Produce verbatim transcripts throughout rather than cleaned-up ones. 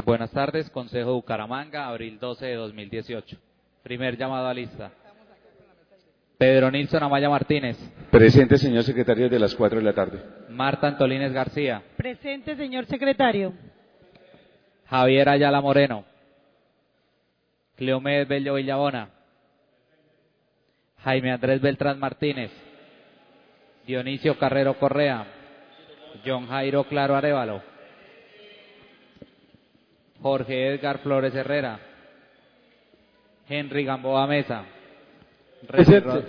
Buenas tardes, Consejo de Bucaramanga, abril doce de dos mil dieciocho. Primer llamado a lista. Pedro Nilson Amaya Martínez. Presente, señor secretario, de las cuatro de la tarde. Marta Antolínez García. Presente, señor secretario. Javier Ayala Moreno. Cleomedes Bello Villabona. Jaime Andrés Beltrán Martínez. Dionisio Carrero Correa. John Jairo Claro Arévalo. Jorge Edgar Flores Herrera. Henry Gamboa Mesa. René, Ro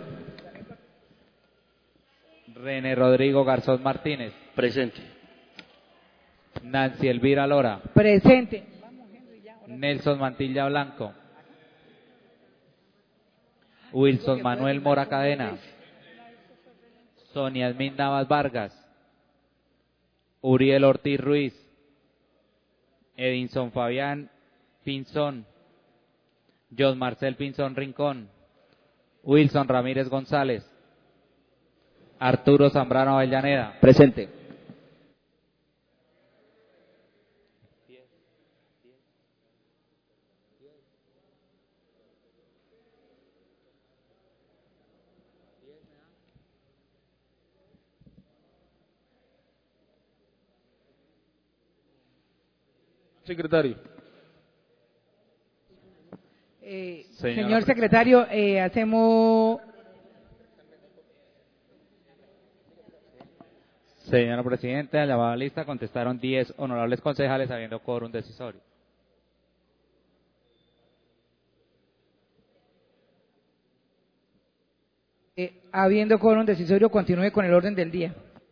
René Rodrigo Garzón Martínez. Presente. Nancy Elvira Lora. Presente. Nelson Mantilla Blanco. Wilson Manuel Mora Cadena. Sonia Esmin Navas Vargas. Uriel Ortiz Ruiz. Edinson Fabián Pinzón. John Marcel Pinzón Rincón. Wilson Ramírez González. Arturo Zambrano Avellaneda. Presente. Secretario. Eh, Señora señor secretario, eh, hacemos... Señora Presidenta, en la llamada lista contestaron diez honorables concejales habiendo quórum decisorio. Eh, habiendo quórum decisorio, continúe con el orden del día.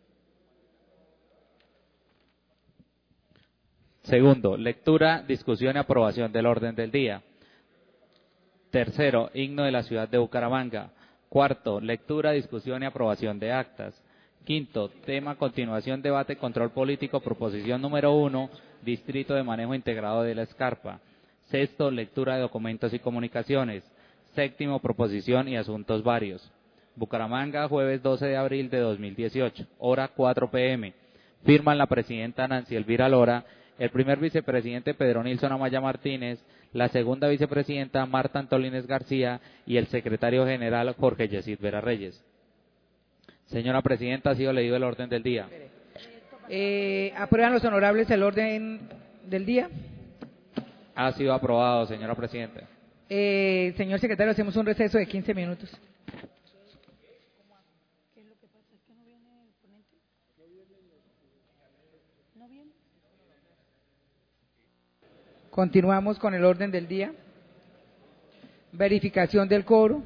Segundo, lectura, discusión y aprobación del orden del día. Tercero, himno de la ciudad de Bucaramanga. Cuarto, lectura, discusión y aprobación de actas. Quinto, tema, continuación, debate, control político, proposición número uno, distrito de manejo integrado de la Escarpa. Sexto, lectura de documentos y comunicaciones. Séptimo, proposición y asuntos varios. Bucaramanga, jueves doce de abril de dos mil dieciocho, hora cuatro p m Firman la presidenta Nancy Elvira Lora, el primer vicepresidente Pedro Nilson Amaya Martínez, la segunda vicepresidenta Marta Antolínez García y el secretario general Jorge Yesid Vera Reyes. Señora Presidenta, ha sido leído el orden del día. Eh, ¿Aprueban los honorables el orden del día? Ha sido aprobado, señora Presidenta. Eh, señor secretario, hacemos un receso de quince minutos. Continuamos con el orden del día. Verificación del quórum.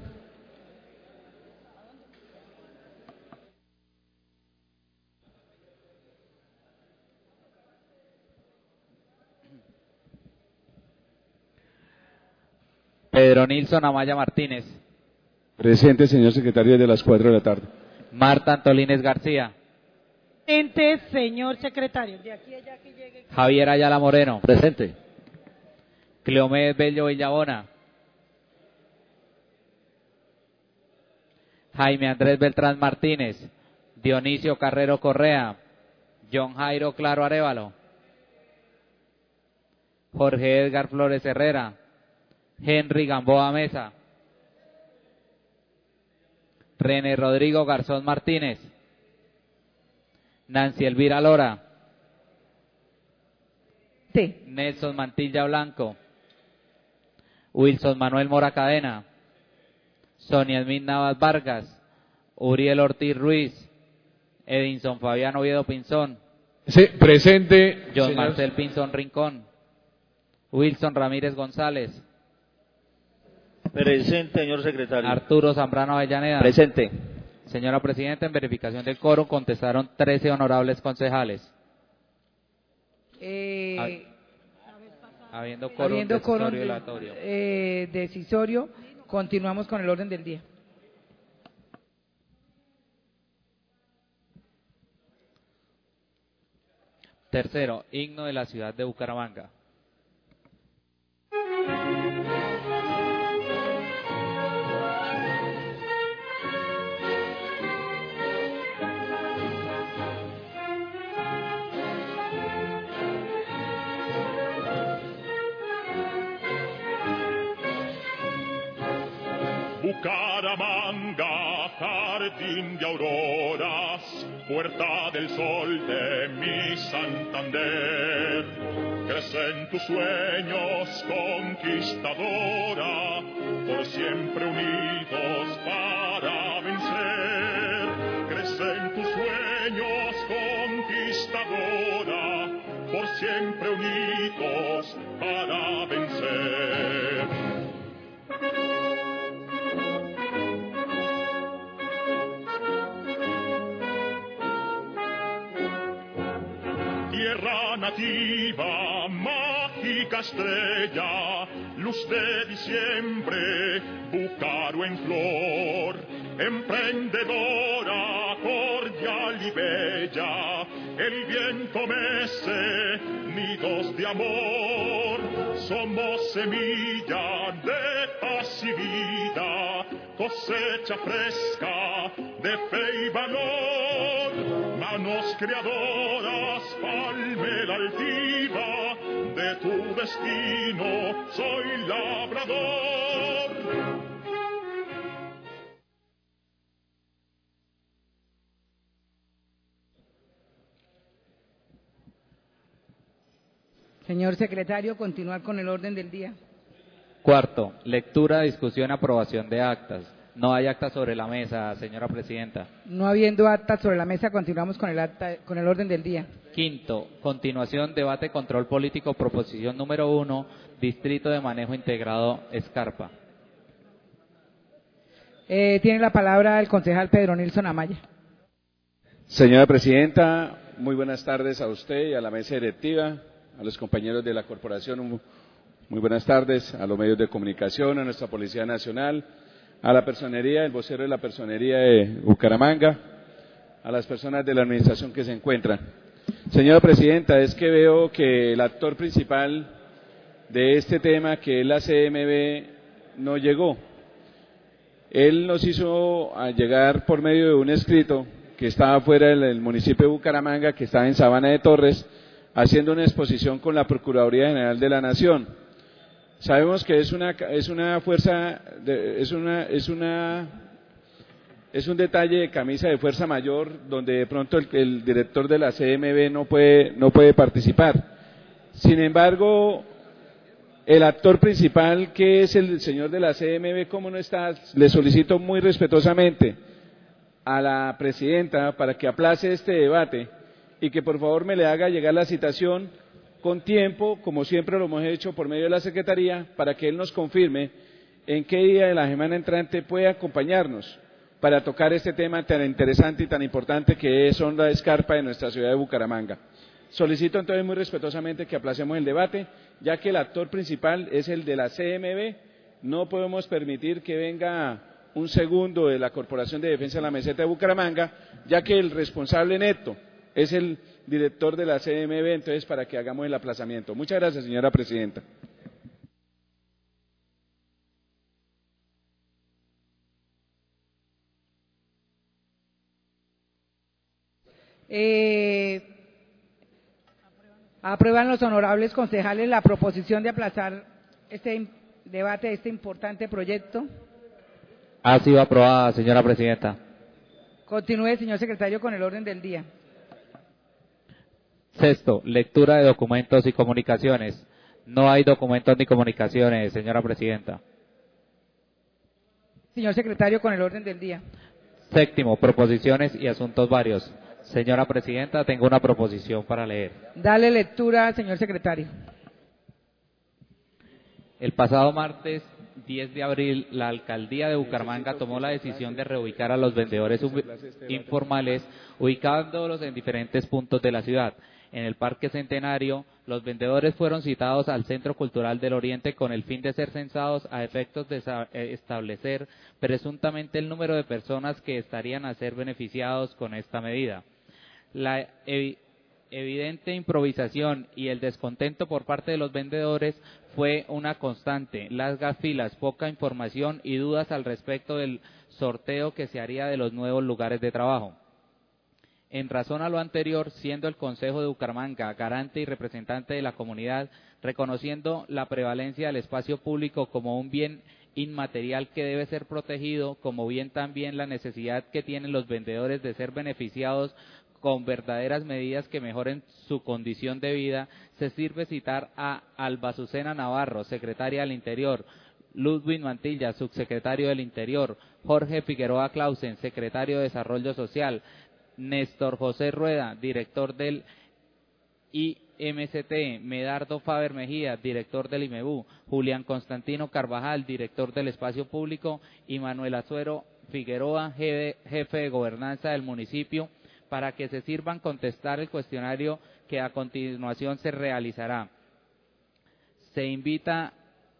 Pedro Nilson Amaya Martínez. Presente, señor secretario, de las cuatro de la tarde. Marta Antolínez García. Presente, señor secretario. De aquí a allá que llegue. Javier Ayala Moreno. Presente. Cleomedes Bello Villabona. Jaime Andrés Beltrán Martínez. Dionisio Carrero Correa. John Jairo Claro Arévalo. Jorge Edgar Flores Herrera. Henry Gamboa Mesa. René Rodrigo Garzón Martínez. Nancy Elvira Lora. Sí. Nelson Mantilla Blanco. Wilson Manuel Mora Cadena. Sonia Esmin Navas Vargas. Uriel Ortiz Ruiz. Edinson Fabián Oviedo Pinzón. Sí, presente. John señor. Marcel Pinzón Rincón. Wilson Ramírez González. Presente, señor secretario. Arturo Zambrano Avellaneda. Presente. Señora Presidenta, en verificación del quórum contestaron trece honorables concejales. Eh, Habiendo quórum habiendo quórum decisorio de- dilatorio. eh, decisorio, continuamos con el orden del día. Tercero, himno de la ciudad de Bucaramanga. Bucaramanga, jardín de auroras, puerta del sol de mi Santander. Crecen tus sueños, conquistadora, por siempre unidos para vencer. Crecen tus sueños, conquistadora, por siempre unidos para vencer. Tierra nativa, mágica estrella, luz de diciembre, Búcaro en flor, emprendedora, cordial y bella, el viento mece, nidos de amor, somos semilla de paz y vida, cosecha fresca de fe y valor, manos creadoras, palmera altiva, de tu destino soy labrador. Señor secretario, continuar con el orden del día. Cuarto, lectura, discusión, aprobación de actas. No hay actas sobre la mesa, señora presidenta. No habiendo actas sobre la mesa, continuamos con el acta, con el orden del día. Quinto, continuación, debate, control político, proposición número uno, Distrito de Manejo Integrado, Escarpa. Eh, tiene la palabra el concejal Pedro Nilsson Amaya. Señora presidenta, muy buenas tardes a usted y a la mesa directiva, a los compañeros de la corporación, muy buenas tardes, a los medios de comunicación, a nuestra Policía Nacional, a la personería, el vocero de la personería de Bucaramanga, a las personas de la administración que se encuentran. Señora presidenta, es que veo que el actor principal de este tema, que es la C M B, no llegó. Él nos hizo llegar por medio de un escrito que estaba fuera del municipio de Bucaramanga, que estaba en Sabana de Torres, haciendo una exposición con la Procuraduría General de la Nación. Sabemos que es una es una fuerza de, es una es una es un detalle de camisa de fuerza mayor donde de pronto el, el director de la C M B no puede no puede participar. Sin embargo, el actor principal, que es el señor de la C M B, ¿cómo no está? Le solicito muy respetuosamente a la presidenta para que aplace este debate y que por favor me le haga llegar la citación con tiempo, como siempre lo hemos hecho por medio de la Secretaría, para que él nos confirme en qué día de la semana entrante puede acompañarnos para tocar este tema tan interesante y tan importante que es Honda Escarpa de nuestra ciudad de Bucaramanga. Solicito entonces muy respetuosamente que aplacemos el debate, ya que el actor principal es el de la C M B, no podemos permitir que venga un segundo de la Corporación de Defensa de la Meseta de Bucaramanga, ya que el responsable neto es el director de la C M B, entonces para que hagamos el aplazamiento. Muchas gracias, señora presidenta. Eh, aprueban los honorables concejales la proposición de aplazar este debate de este importante proyecto. Ha sido aprobada, señora presidenta. Continúe, señor secretario, con el orden del día. Sexto, lectura de documentos y comunicaciones. No hay documentos ni comunicaciones, señora presidenta. Señor secretario, con el orden del día. Séptimo, proposiciones y asuntos varios. Señora presidenta, tengo una proposición para leer. Dale lectura, señor secretario. El pasado martes diez de abril, la alcaldía de Bucaramanga tomó la decisión de reubicar a los vendedores informales, ubicándolos en diferentes puntos de la ciudad. En el Parque Centenario, los vendedores fueron citados al Centro Cultural del Oriente con el fin de ser censados a efectos de establecer presuntamente el número de personas que estarían a ser beneficiados con esta medida. La ev evidente improvisación y el descontento por parte de los vendedores fue una constante. Largas filas, poca información y dudas al respecto del sorteo que se haría de los nuevos lugares de trabajo. En razón a lo anterior, siendo el Consejo de Bucaramanga garante y representante de la comunidad, reconociendo la prevalencia del espacio público como un bien inmaterial que debe ser protegido, como bien también la necesidad que tienen los vendedores de ser beneficiados con verdaderas medidas que mejoren su condición de vida, se sirve citar a Alba Azucena Navarro, secretaria del Interior, Ludwig Mantilla, subsecretario del Interior, Jorge Figueroa Clausen, secretario de Desarrollo Social, Néstor José Rueda, director del I M C T, Medardo Faber Mejía, director del I M E B U, Julián Constantino Carvajal, director del Espacio Público, y Manuel Azuero Figueroa, jefe de gobernanza del municipio, para que se sirvan contestar el cuestionario que a continuación se realizará. Se invita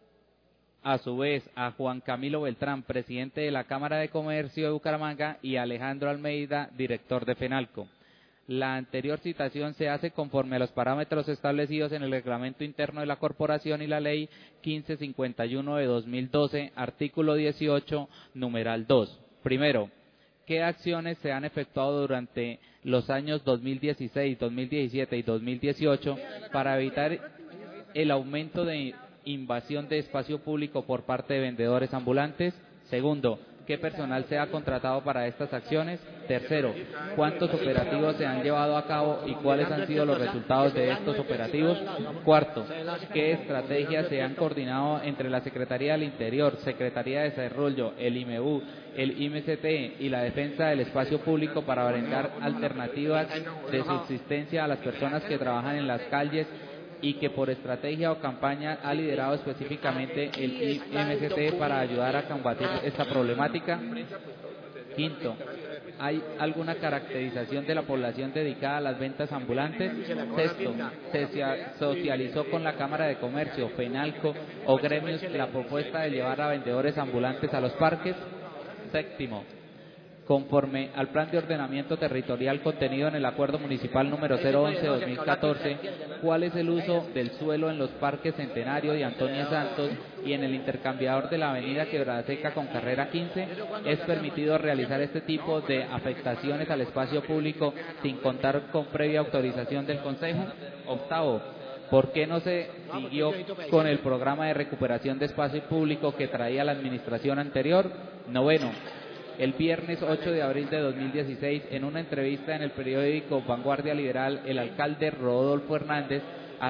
a su vez a Juan Camilo Beltrán, presidente de la Cámara de Comercio de Bucaramanga, y Alejandro Almeida, director de FENALCO. La anterior citación se hace conforme a los parámetros establecidos en el reglamento interno de la corporación y la ley quince cincuenta y uno de dos mil doce, artículo dieciocho, numeral dos. Primero, ¿qué acciones se han efectuado durante los años dos mil dieciséis, dos mil diecisiete y dos mil dieciocho para evitar el aumento de invasión de espacio público por parte de vendedores ambulantes? Segundo, ¿qué personal se ha contratado para estas acciones? Tercero, ¿cuántos operativos se han llevado a cabo y cuáles han sido los resultados de estos operativos? Cuarto, ¿qué estrategias se han coordinado entre la Secretaría del Interior, Secretaría de Desarrollo, el I M E B U, el I M C T y la Defensa del Espacio Público para brindar alternativas de subsistencia a las personas que trabajan en las calles y que por estrategia o campaña ha liderado específicamente el I M C T para ayudar a combatir esta problemática? Quinto, ¿hay alguna caracterización de la población dedicada a las ventas ambulantes? Sexto, ¿se socializó con la Cámara de Comercio, FENALCO o gremios la propuesta de llevar a vendedores ambulantes a los parques? Séptimo, conforme al plan de ordenamiento territorial contenido en el acuerdo municipal número cero once guion dos mil catorce, ¿cuál es el uso del suelo en los parques Centenario y Antonia Santos y en el intercambiador de la avenida Quebrada Seca con carrera quince? ¿Es permitido realizar este tipo de afectaciones al espacio público sin contar con previa autorización del Consejo? Octavo, ¿por qué no se siguió con el programa de recuperación de espacio público que traía la administración anterior? Noveno, el viernes ocho de abril de dos mil dieciséis, en una entrevista en el periódico Vanguardia Liberal, el alcalde Rodolfo Hernández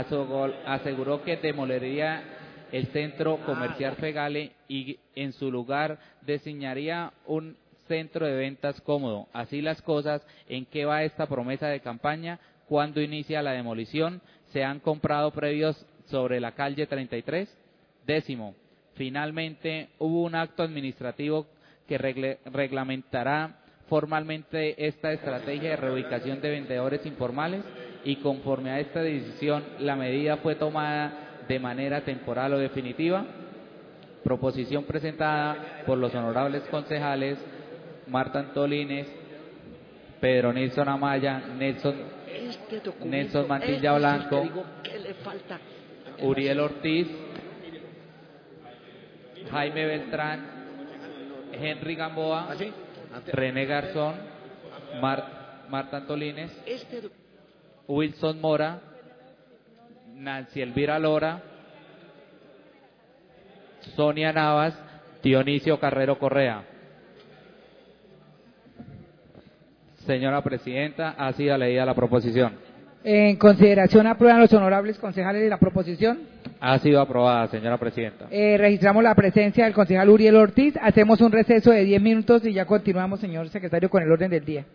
aseguró que demoliría el centro comercial Fegale y en su lugar diseñaría un centro de ventas cómodo. Así las cosas, ¿en qué va esta promesa de campaña? ¿Cuándo inicia la demolición? ¿Se han comprado previos sobre la calle treinta y tres? Décimo, finalmente hubo un acto administrativo que regle, reglamentará formalmente esta estrategia de reubicación de vendedores informales, y conforme a esta decisión la medida fue tomada de manera temporal o definitiva. Proposición presentada por los honorables concejales Marta Antolines, Pedro Nilsson Amaya, Nelson, Nelson Mantilla Blanco, Uriel Ortiz, Jaime Beltrán, Henry Gamboa, René Garzón, Mar, Marta Antolines, Wilson Mora, Nancy Elvira Lora, Sonia Navas, Dionisio Carrero Correa. Señora Presidenta, ha sido leída la proposición. En consideración, ¿aprueban los honorables concejales de la proposición? Ha sido aprobada, señora Presidenta. Eh, registramos la presencia del concejal Uriel Ortiz. Hacemos un receso de diez minutos y ya continuamos, señor secretario, con el orden del día.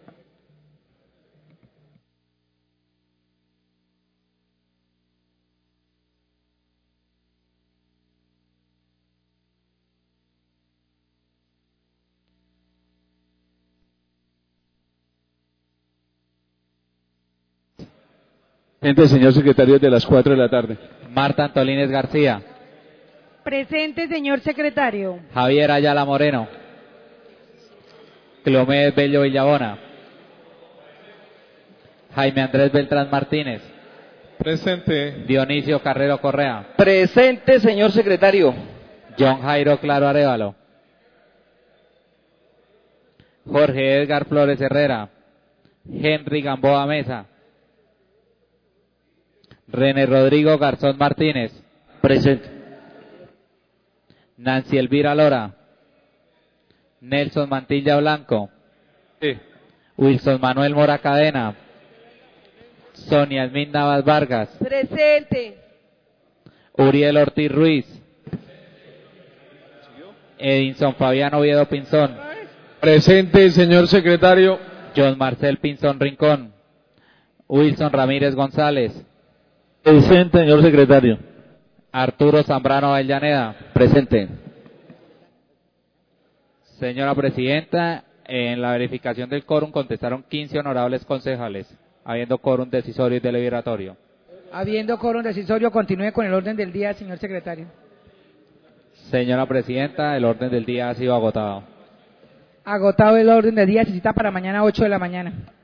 Presente, señor secretario, de las cuatro de la tarde. Marta Antolines García. Presente, señor secretario. Javier Ayala Moreno. Cleomedes Bello Villabona. Jaime Andrés Beltrán Martínez. Presente. Dionisio Carrero Correa. Presente, señor secretario. John Jairo Claro Arévalo. Jorge Edgar Flores Herrera. Henry Gamboa Mesa. René Rodrigo Garzón Martínez. Presente. Nancy Elvira Lora. Nelson Mantilla Blanco. Sí. Wilson Manuel Mora Cadena. Sonia Esmin Navas Vargas. Presente. Uriel Ortiz Ruiz. Edinson Fabián Oviedo Pinzón. Presente, señor secretario. John Marcel Pinzón Rincón. Wilson Ramírez González. Presente, señor secretario. Arturo Zambrano Avellaneda. Presente. Señora Presidenta, en la verificación del quórum contestaron quince honorables concejales, habiendo quórum decisorio y deliberatorio. Habiendo quórum decisorio, continúe con el orden del día, señor secretario. Señora Presidenta, el orden del día ha sido agotado. Agotado el orden del día, se cita para mañana ocho de la mañana.